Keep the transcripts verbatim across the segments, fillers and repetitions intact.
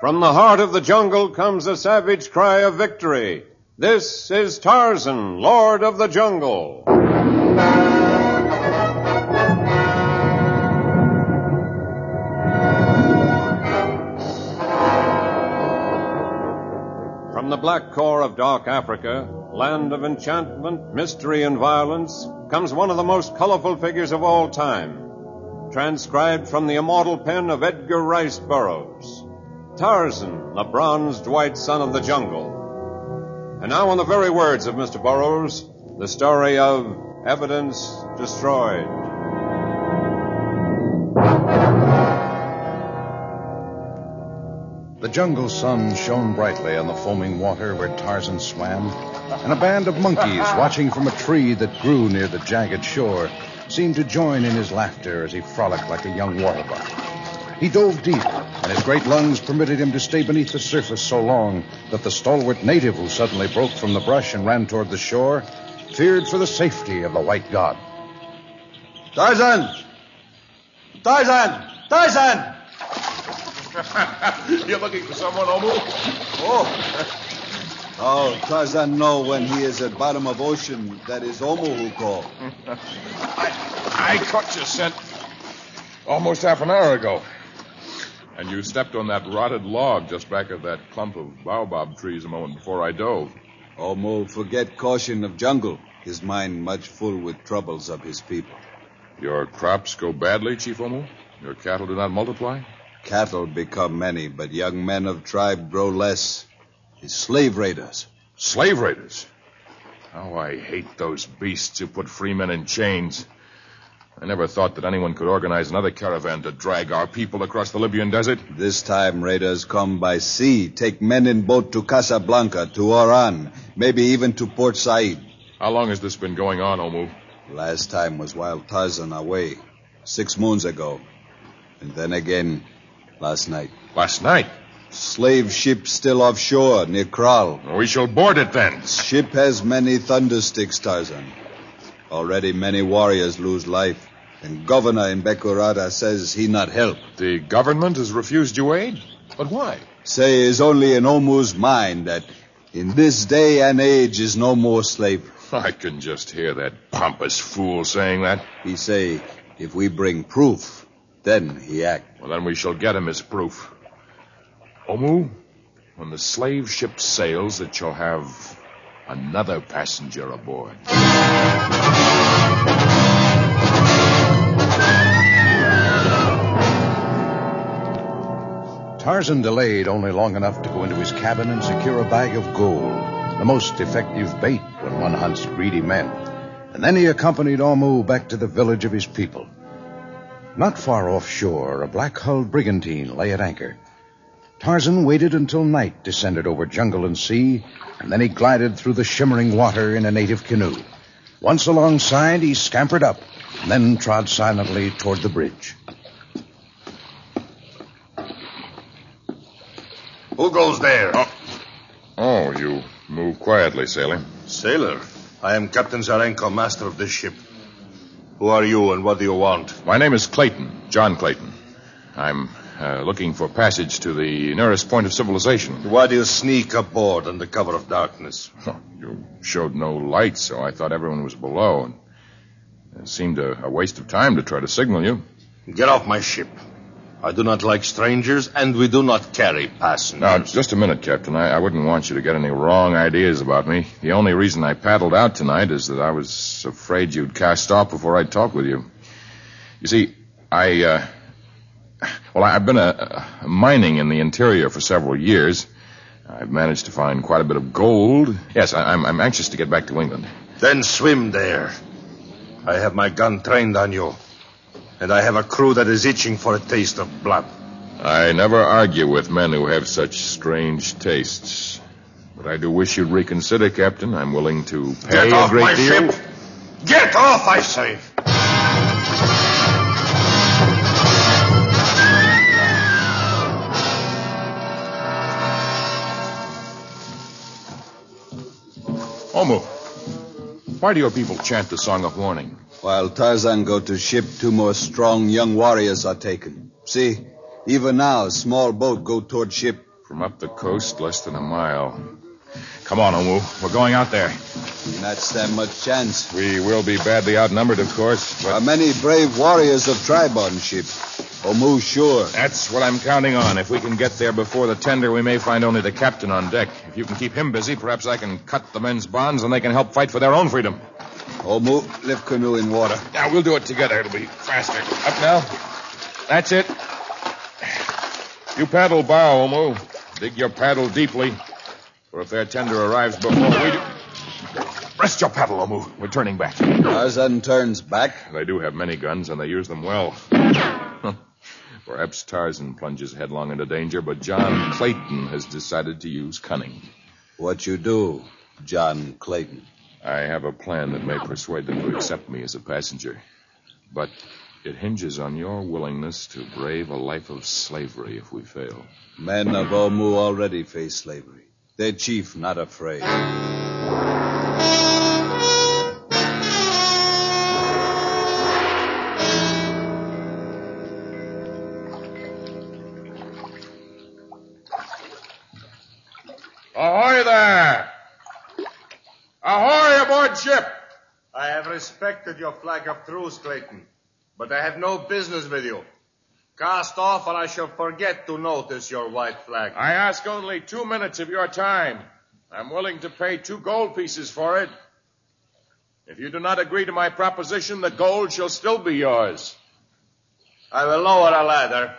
From the heart of the jungle comes a savage cry of victory. This is Tarzan, Lord of the Jungle. From the black core of dark Africa, land of enchantment, mystery, and violence, comes one of the most colorful figures of all time, transcribed from the immortal pen of Edgar Rice Burroughs. Tarzan, the bronzed white son of the jungle. And now, in the very words of Mister Burroughs, the story of Evidence Destroyed. The jungle sun shone brightly on the foaming water where Tarzan swam, and a band of monkeys watching from a tree that grew near the jagged shore seemed to join in his laughter as he frolicked like a young water buck. He dove deep, and his great lungs permitted him to stay beneath the surface so long that the stalwart native who suddenly broke from the brush and ran toward the shore feared for the safety of the white god. Tarzan! Tarzan! Tarzan! You're looking for someone, Omu? Oh. Oh, Tarzan know when he is at bottom of ocean, that is Omu who call. I, I caught your scent almost half an hour ago. And you stepped on that rotted log just back of that clump of baobab trees a moment before I dove. Omu forget caution of jungle. His mind much full with troubles of his people. Your crops go badly, Chief Omu? Your cattle do not multiply? Cattle become many, but young men of tribe grow less. His slave raiders. Slave raiders? How I hate those beasts who put free men in chains. I never thought that anyone could organize another caravan to drag our people across the Libyan desert. This time raiders come by sea, take men in boat to Casablanca, to Oran, maybe even to Port Said. How long has this been going on, Omu? Last time was while Tarzan away, six moons ago. And then again, last night. Last night? Slave ship still offshore, near Kral. We shall board it then. Ship has many thundersticks, Tarzan. Already many warriors lose life. And governor in Bekurada says he not help. The government has refused you aid? But why? Say is only in Omu's mind that in this day and age is no more slavery. I can just hear that pompous fool saying that. He say, if we bring proof, then he act. Well, then we shall get him his proof. Omu, when the slave ship sails, it shall have another passenger aboard. Tarzan delayed only long enough to go into his cabin and secure a bag of gold, the most effective bait when one hunts greedy men. And then he accompanied Omu back to the village of his people. Not far offshore, a black-hulled brigantine lay at anchor. Tarzan waited until night descended over jungle and sea, and then he glided through the shimmering water in a native canoe. Once alongside, he scampered up, and then trod silently toward the bridge. Who goes there? Oh, oh you move quietly, sailor. Sailor? I am Captain Zarenko, master of this ship. Who are you and what do you want? My name is Clayton, John Clayton. I'm uh, looking for passage to the nearest point of civilization. Why do you sneak aboard under cover of darkness? Oh, you showed no light, so I thought everyone was below. And it seemed a, a waste of time to try to signal you. Get off my ship. I do not like strangers, and we do not carry passengers. Now, just a minute, Captain. I, I wouldn't want you to get any wrong ideas about me. The only reason I paddled out tonight is that I was afraid you'd cast off before I'd talk with you. You see, I, uh... Well, I've been a, a mining in the interior for several years. I've managed to find quite a bit of gold. Yes, I, I'm, I'm anxious to get back to England. Then swim there. I have my gun trained on you. And I have a crew that is itching for a taste of blood. I never argue with men who have such strange tastes. But I do wish you'd reconsider, Captain. I'm willing to pay Get off a great my deal. ship! Get off, I say! Omu, why do your people chant the song of warning? While Tarzan go to ship, two more strong young warriors are taken. See, even now, small boat go toward ship. from up the coast less than a mile. Come on, Omu. We're going out there. Not stand much chance. We will be badly outnumbered, of course, There are but many brave warriors of tribe on ship. Omu sure. that's what I'm counting on. If we can get there before the tender, we may find only the captain on deck. If you can keep him busy, perhaps I can cut the men's bonds and they can help fight for their own freedom. Omu, lift canoe in water. Now, we'll do it together. It'll be faster. Up now. That's it. You paddle bow, Omu. Dig your paddle deeply, for if their tender arrives before we do... Rest your paddle, Omu. We're turning back. Tarzan turns back. They do have many guns, and they use them well. Perhaps Tarzan plunges headlong into danger, but John Clayton has decided to use cunning. What you do, John Clayton? I have a plan that may persuade them to accept me as a passenger. But it hinges on your willingness to brave a life of slavery if we fail. Men of Omu already face slavery. Their chief not afraid. Ahoy there! Ahoy aboard ship! I have respected your flag of truce, Clayton, but I have no business with you. Cast off, or I shall forget to notice your white flag. I ask only two minutes of your time. I'm willing to pay two gold pieces for it. If you do not agree to my proposition, the gold shall still be yours. I will lower a ladder.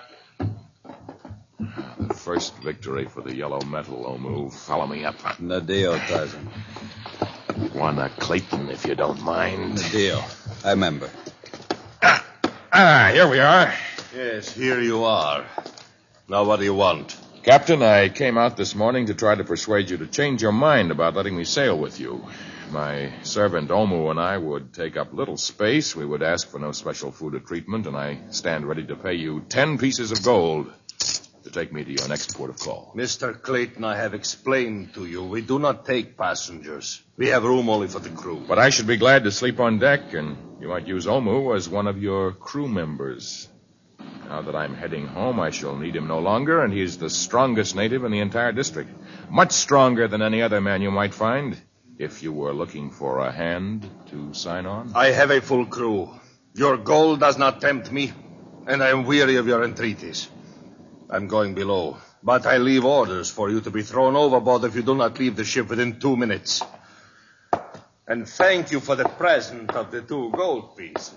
The first victory for the yellow metal, Omu. Follow me up. Nadeo, Tarzan. Juana Clayton, if you don't mind. Nadeo. I remember. Ah, ah, here we are. Yes, here you are. Now what do you want? Captain, I came out this morning to try to persuade you to change your mind about letting me sail with you. My servant Omu and I would take up little space. We would ask for no special food or treatment, and I stand ready to pay you ten pieces of gold to take me to your next port of call. Mister Clayton, I have explained to you, we do not take passengers. We have room only for the crew. But I should be glad to sleep on deck, and you might use Omu as one of your crew members. Now that I'm heading home, I shall need him no longer, and he's the strongest native in the entire district. Much stronger than any other man you might find, if you were looking for a hand to sign on. I have a full crew. Your gold does not tempt me, and I am weary of your entreaties. I'm going below, but I leave orders for you to be thrown overboard if you do not leave the ship within two minutes. And thank you for the present of the two gold pieces.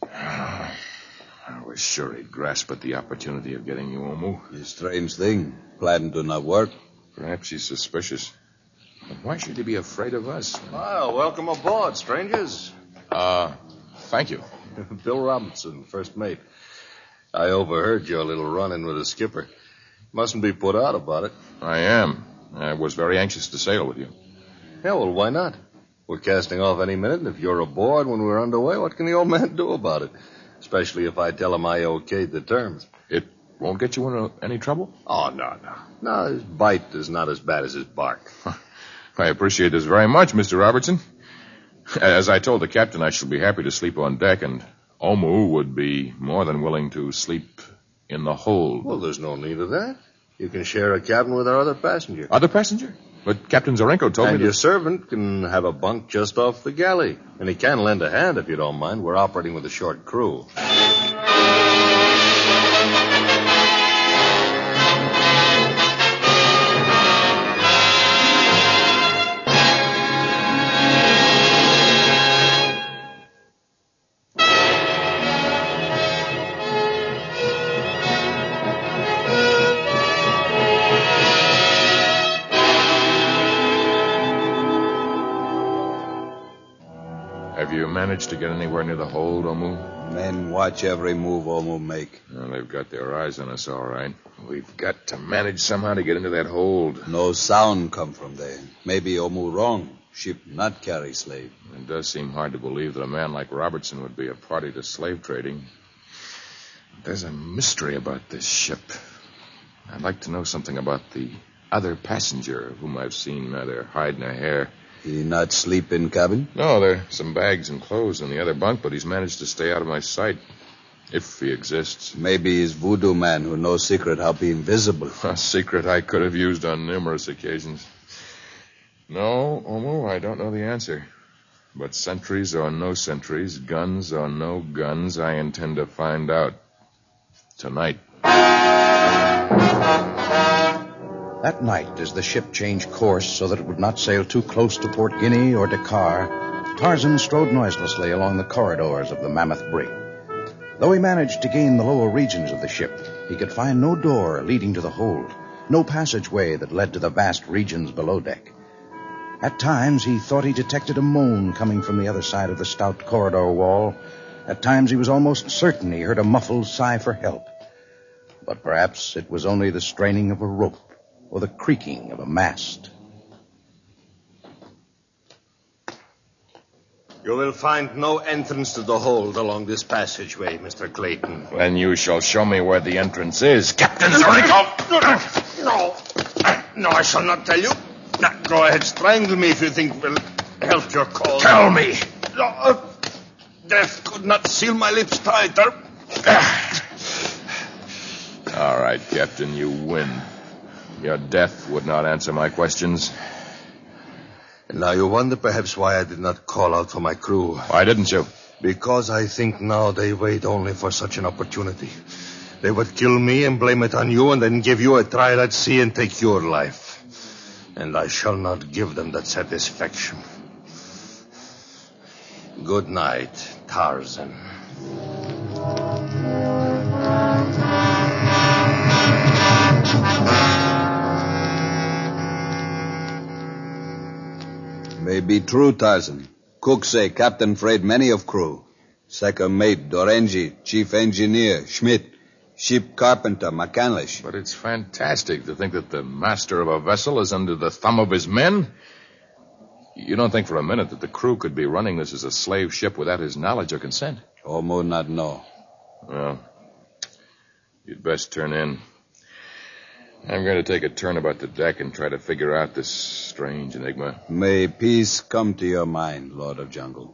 I was sure he'd grasp at the opportunity of getting you, Omu. A strange thing. Plan do not work. Perhaps he's suspicious. But why should he be afraid of us? Well, welcome aboard, strangers. Uh, thank you. Bill Robinson, first mate. I overheard your little run-in with the skipper. Mustn't be put out about it. I am. I was very anxious to sail with you. Yeah, well, why not? We're casting off any minute, and if you're aboard when we're underway, what can the old man do about it? Especially if I tell him I okayed the terms. It won't get you into any trouble? Oh, no, no. No, his bite is not as bad as his bark. I appreciate this very much, Mister Robertson. As I told the captain, I shall be happy to sleep on deck, and Omu would be more than willing to sleep in the hold. Well, there's no need of that. You can share a cabin with our other passenger. Other passenger? But Captain Zarenko told and me that... your servant can have a bunk just off the galley. And he can lend a hand if you don't mind. We're operating with a short crew. Have you managed to get anywhere near the hold, Omu? Men watch every move Omu make. Well, they've got their eyes on us, all right. We've got to manage somehow to get into that hold. No sound come from there. Maybe Omu wrong. Ship not carry slave. It does seem hard to believe that a man like Robertson would be a party to slave trading. There's a mystery about this ship. I'd like to know something about the other passenger of whom I've seen neither hide nor hair. He not sleep in cabin? No, there are some bags and clothes in the other bunk, but he's managed to stay out of my sight. If he exists. Maybe he's voodoo man who knows secret how be invisible. A secret I could have used on numerous occasions. No, Omo, I don't know the answer. But sentries or no sentries, guns or no guns, I intend to find out tonight. That night, as the ship changed course so that it would not sail too close to Port Guinea or Dakar, Tarzan strode noiselessly along the corridors of the Mammoth Brig. Though he managed to gain the lower regions of the ship, he could find no door leading to the hold, no passageway that led to the vast regions below deck. At times, he thought he detected a moan coming from the other side of the stout corridor wall. At times, he was almost certain he heard a muffled sigh for help. But perhaps it was only the straining of a rope or the creaking of a mast. You will find no entrance to the hold along this passageway, Mister Clayton. Then you shall show me where the entrance is, Captain Zornicoff. No. No, I shall not tell you. Now, go ahead, strangle me if you think will help your cause. Tell me. No, uh, death could not seal my lips tighter. All right, Captain, you win. Your death would not answer my questions. And now you wonder perhaps why I did not call out for my crew. Why didn't you? Because I think now they wait only for such an opportunity. They would kill me and blame it on you and then give you a trial at sea and take your life. And I shall not give them that satisfaction. Good night, Tarzan. May be true, Tarzan. Cook say captain afraid many of crew. Second mate, Dorenji, chief engineer, Schmidt, ship carpenter, McCandlish. But it's fantastic to think that the master of a vessel is under the thumb of his men. You don't think for a minute that the crew could be running this as a slave ship without his knowledge or consent? Almost not know. Well, you'd best turn in. I'm going to take a turn about the deck and try to figure out this strange enigma. May peace come to your mind, Lord of Jungle.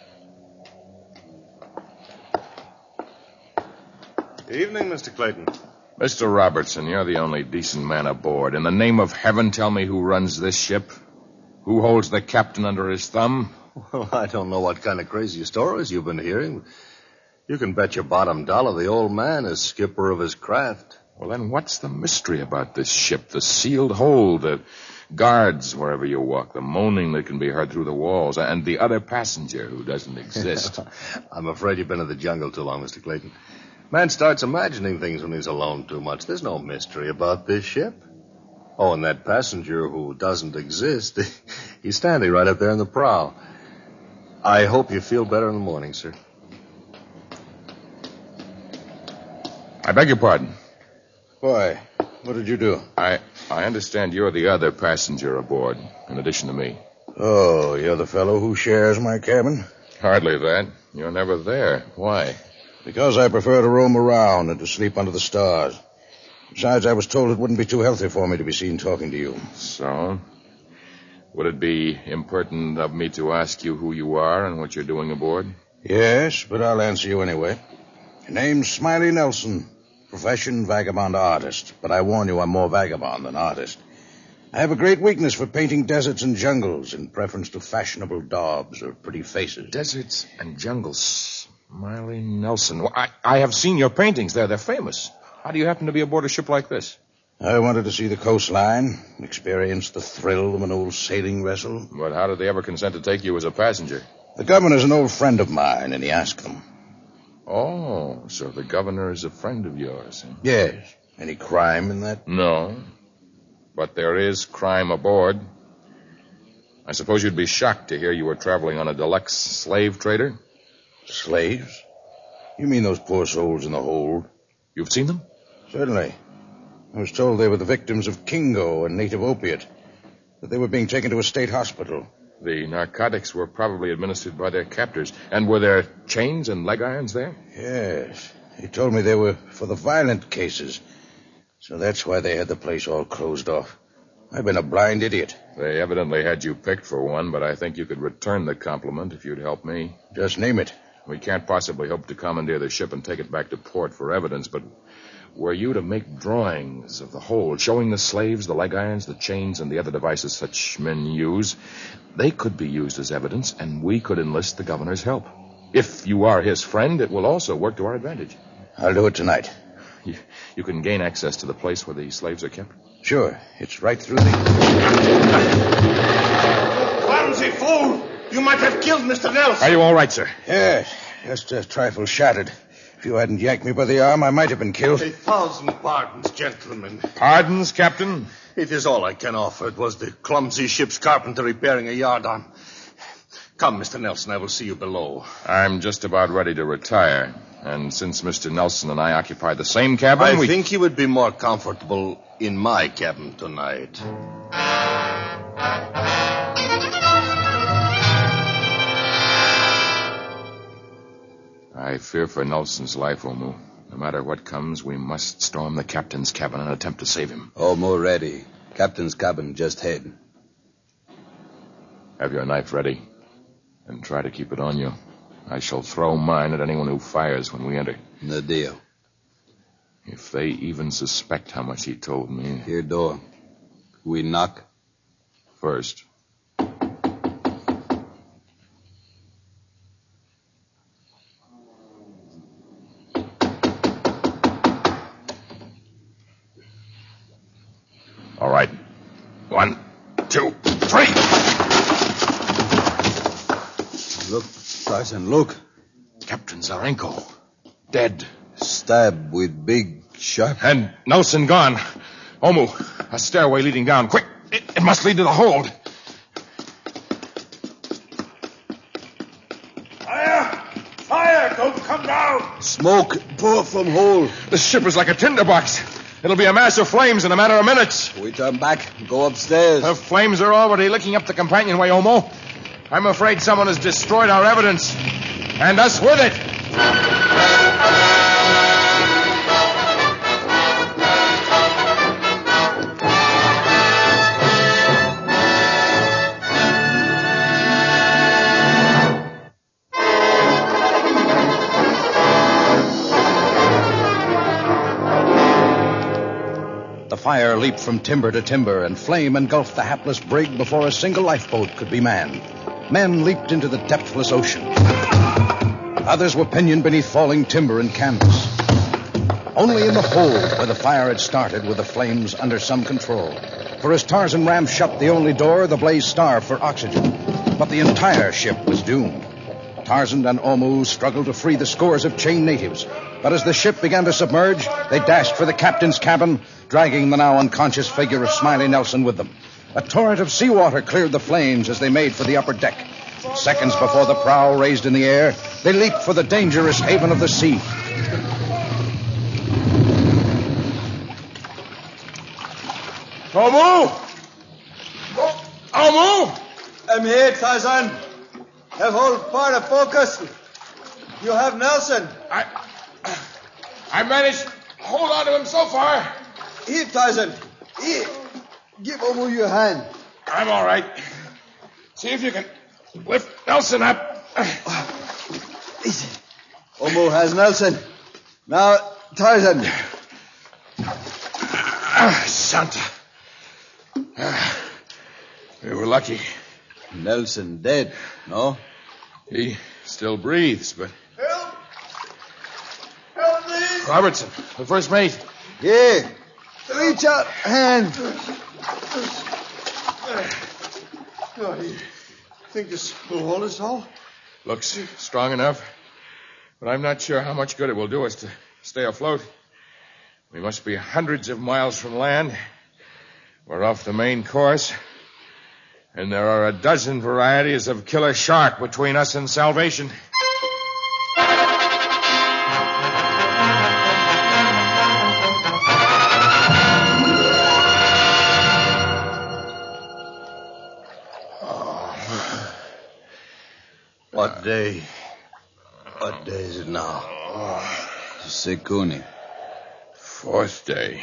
Evening, Mister Clayton. Mister Robertson, you're the only decent man aboard. In the name of heaven, tell me who runs this ship? Who holds the captain under his thumb? Well, I don't know what kind of crazy stories you've been hearing. You can bet your bottom dollar the old man is skipper of his craft. Well, then what's the mystery about this ship? The sealed hold, the guards wherever you walk, the moaning that can be heard through the walls, and the other passenger who doesn't exist. I'm afraid you've been in the jungle too long, Mister Clayton. Man starts imagining things when he's alone too much. There's no mystery about this ship. Oh, and that passenger who doesn't exist, he's standing right up there in the prow. I hope you feel better in the morning, sir. I beg your pardon. Why? What did you do? I I understand you're the other passenger aboard, in addition to me. Oh, you're the fellow who shares my cabin? Hardly that. You're never there. Why? Because I prefer to roam around and to sleep under the stars. Besides, I was told it wouldn't be too healthy for me to be seen talking to you. So? Would it be impertinent of me to ask you who you are and what you're doing aboard? Yes, but I'll answer you anyway. Your name's Smiley Nelson. Profession, vagabond artist. But I warn you, I'm more vagabond than artist. I have a great weakness for painting deserts and jungles in preference to fashionable daubs or pretty faces. Deserts and jungles. Smiley Nelson. Well, I, I have seen your paintings there. They're famous. How do you happen to be aboard a ship like this? I wanted to see the coastline, experience the thrill of an old sailing vessel. But how did they ever consent to take you as a passenger? The governor's an old friend of mine, and he asked them. Oh, so the governor is a friend of yours. Huh? Yes. Any crime in that? No. But there is crime aboard. I suppose you'd be shocked to hear you were traveling on a deluxe slave trader? Slaves? You mean those poor souls in the hold? You've seen them? Certainly. I was told they were the victims of Kingo, a native opiate, that they were being taken to a state hospital. The narcotics were probably administered by their captors. And were there chains and leg irons there? Yes. He told me they were for the violent cases. So that's why they had the place all closed off. I've been a blind idiot. They evidently had you picked for one, but I think you could return the compliment if you'd help me. Just name it. We can't possibly hope to commandeer the ship and take it back to port for evidence, but were you to make drawings of the hold, showing the slaves, the leg irons, the chains, and the other devices such men use, they could be used as evidence, and we could enlist the governor's help. If you are his friend, it will also work to our advantage. I'll do it tonight. You, you can gain access to the place where the slaves are kept? Sure. It's right through the... Clumsy fool! You might have killed Mister Nelson. Are you all right, sir? Yes, just a trifle shattered. If you hadn't yanked me by the arm, I might have been killed. A thousand pardons, gentlemen. Pardons, Captain? It is all I can offer. It was the clumsy ship's carpenter repairing a yardarm. Come, Mister Nelson, I will see you below. I'm just about ready to retire. And since Mister Nelson and I occupy the same cabin, I we... think you would be more comfortable in my cabin tonight. I fear for Nelson's life, Omu. No matter what comes, we must storm the captain's cabin and attempt to save him. Omu ready. Captain's cabin just ahead. Have your knife ready. And try to keep it on you. I shall throw mine at anyone who fires when we enter. No deal. If they even suspect how much he told me... Here, door. We knock? First. All right. One, two, three. Look, Tarzan, look. Captain Zarenko. Dead. Stabbed with big, sharp... And Nelson gone. Omu, a stairway leading down. Quick. It, it must lead to the hold. Fire! Fire! Don't come down! Smoke pour from hole. This ship is like a tinderbox. It'll be a mass of flames in a matter of minutes. We turn back, go upstairs. The flames are already licking up the companionway, Omo. I'm afraid someone has destroyed our evidence. And us with it. The fire leaped from timber to timber, and flame engulfed the hapless brig before a single lifeboat could be manned. Men leaped into the depthless ocean. Others were pinioned beneath falling timber and canvas. Only in the hold where the fire had started were the flames under some control. For as Tarzan rammed shut the only door, the blaze starved for oxygen. But the entire ship was doomed. Tarzan and Omu struggled to free the scores of chained natives. But as the ship began to submerge, they dashed for the captain's cabin, dragging the now unconscious figure of Smiley Nelson with them. A torrent of seawater cleared the flames as they made for the upper deck. Seconds before the prow raised in the air, they leaped for the dangerous haven of the sea. Omu! Oh, Omu! I'm here, Tarzan. Have hold part of focus. You have Nelson. I... I managed to hold on to him so far. Here, Tarzan. Here. Give Omu your hand. I'm all right. See if you can lift Nelson up. Easy. Omu has Nelson. Now, Tarzan. Ah, Santa. Ah, we were lucky. Nelson dead, no? He still breathes, but... Help! Help me! Robertson, the first mate. Here. Reach out hand. Oh, you think this will hold us all? Looks strong enough, but I'm not sure how much good it will do us to stay afloat. We must be hundreds of miles from land. We're off the main course, and there are a dozen varieties of killer shark between us and salvation. What day? What day is it now? Sekuni. Fourth day.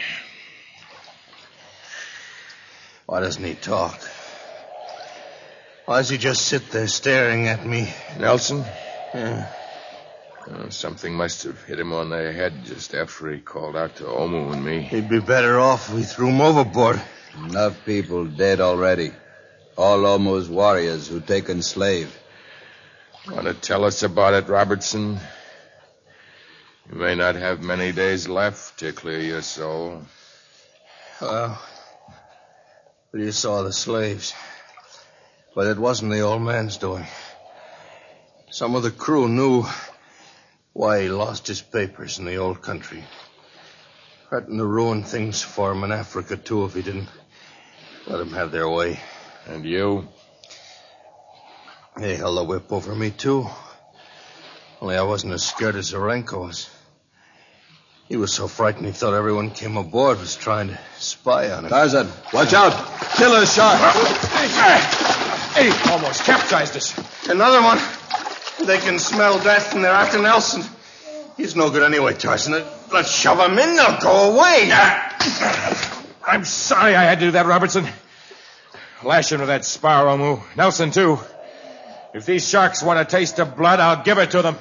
Why doesn't he talk? Why does he just sit there staring at me? Nelson? Yeah. Uh, something must have hit him on the head just after he called out to Omu and me. He'd be better off if we threw him overboard. Enough people dead already. All Omu's warriors who taken slave. Want to tell us about it, Robertson? You may not have many days left to clear your soul. Well, you saw the slaves. But it wasn't the old man's doing. Some of the crew knew why he lost his papers in the old country. Threatened to ruin things for him in Africa, too, if he didn't let them have their way. And you? They held a whip over me, too. Only I wasn't as scared as Zarenko was. He was so frightened he thought everyone came aboard was trying to spy on him. Tarzan, watch out! Killer shark! Hey, almost capsized us. Another one. They can smell death and they're after Nelson. He's no good anyway, Tarzan. Let's shove him in. They'll go away. I'm sorry I had to do that, Robertson. Lash him to that spar, Omu. Nelson, too. If these sharks want a taste of blood, I'll give it to them.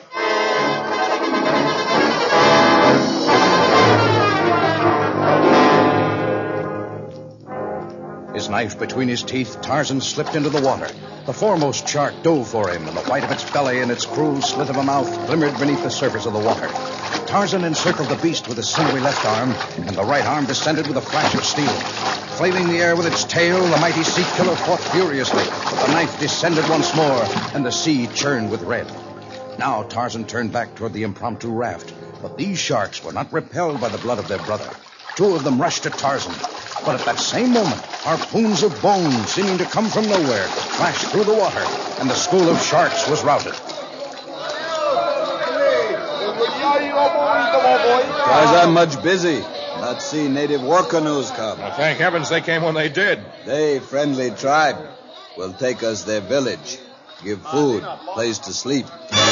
His knife between his teeth, Tarzan slipped into the water. The foremost shark dove for him, and the white of its belly and its cruel slit of a mouth glimmered beneath the surface of the water. Tarzan encircled the beast with his sinewy left arm, and the right arm descended with a flash of steel. Flailing the air with its tail, the mighty sea killer fought furiously, but the knife descended once more, and the sea churned with red. Now Tarzan turned back toward the impromptu raft, but these sharks were not repelled by the blood of their brother. Two of them rushed at Tarzan, but at that same moment, harpoons of bone, seeming to come from nowhere, flashed through the water, and the school of sharks was routed. Tarzan much busy. Not see native war canoes come. Well, thank heavens they came when they did. They, friendly tribe, will take us their village. Give food, place to sleep.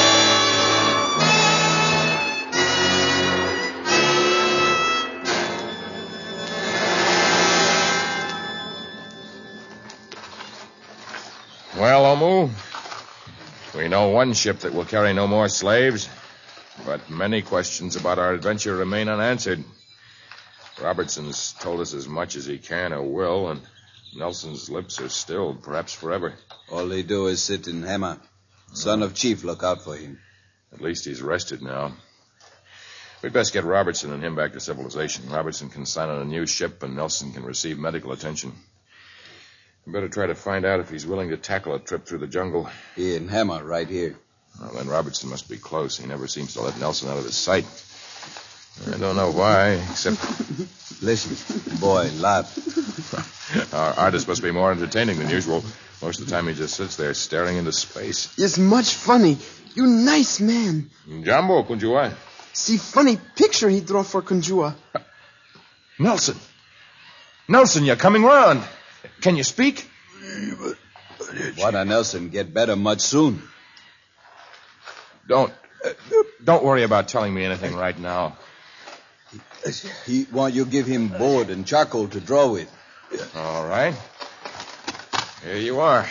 Well, Omu, we know one ship that will carry no more slaves, but many questions about our adventure remain unanswered. Robertson's told us as much as he can or will, and Nelson's lips are stilled, perhaps forever. All they do is sit in Hema. Son of Chief, look out for him. At least he's rested now. We'd best get Robertson and him back to civilization. Robertson can sign on a new ship, and Nelson can receive medical attention. We better try to find out if he's willing to tackle a trip through the jungle. He in Hema, right here. Well, then Robertson must be close. He never seems to let Nelson out of his sight. I don't know why, except... Listen, boy, laugh. Our artist must be more entertaining than usual. Most of the time he just sits there staring into space. It's much funny. You nice man. Jambo, Kunjua. See funny picture he draw for Kunjua. Nelson. Nelson, you're coming round. Can you speak? Wanna Nelson get better much soon. Don't... Uh, don't worry about telling me anything right now. He want you give him board and charcoal to draw with. All right. Here you are.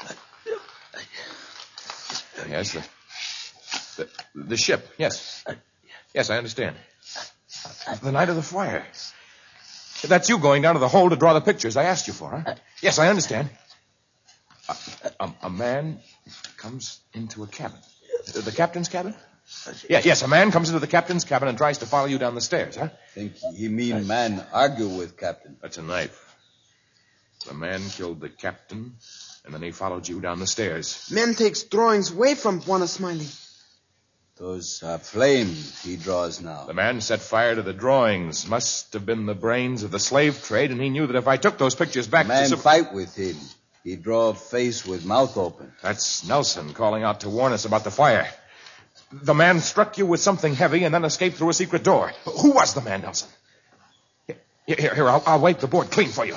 Yes, the, the, the ship, yes. Yes, I understand. The night of the fire. That's you going down to the hold to draw the pictures I asked you for, huh? Yes, I understand. A, a, a man comes into a cabin. The captain's cabin? Yeah, yes, a man comes into the captain's cabin and tries to follow you down the stairs, huh? Think he mean man argue with captain. That's a knife. The man killed the captain, and then he followed you down the stairs. Man takes drawings away from Buona Smiley. Those are flames he draws now. The man set fire to the drawings. Must have been the brains of the slave trade, and he knew that if I took those pictures back man to... Man fight with him. He draw a face with mouth open. That's Nelson calling out to warn us about the fire. The man struck you with something heavy and then escaped through a secret door. Who was the man, Nelson? Here, here, here I'll, I'll wipe the board clean for you.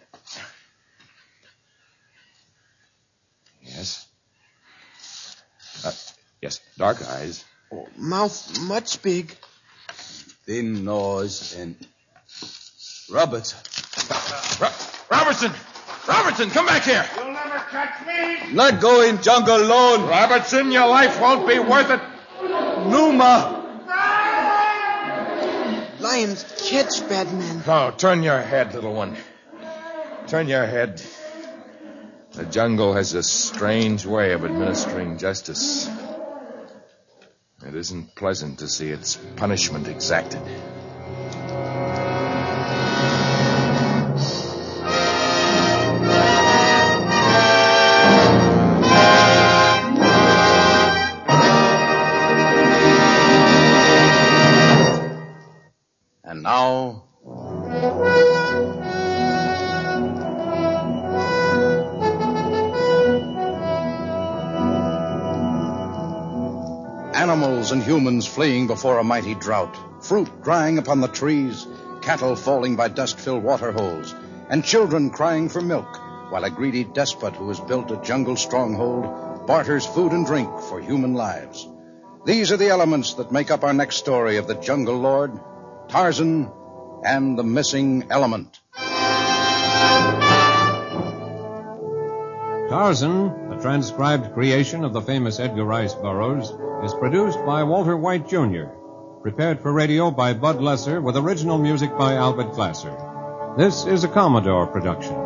Yes. Uh, yes, dark eyes. Oh, mouth much big. Thin nose and... Robertson. Ro- Robertson! Robertson, come back here! You'll never catch me! Not go in jungle alone! Robertson, your life won't be worth it. Numa! Lions catch bad men. Oh, turn your head, little one. Turn your head. The jungle has a strange way of administering justice. It isn't pleasant to see its punishment exacted. And now... Animals and humans fleeing before a mighty drought, fruit drying upon the trees, cattle falling by dust-filled water holes, and children crying for milk, while a greedy despot who has built a jungle stronghold barters food and drink for human lives. These are the elements that make up our next story of the Jungle Lord, Tarzan, and the Missing Element. Tarzan, a transcribed creation of the famous Edgar Rice Burroughs, is produced by Walter White, Junior Prepared for radio by Bud Lesser with original music by Albert Glasser. This is a Commodore production.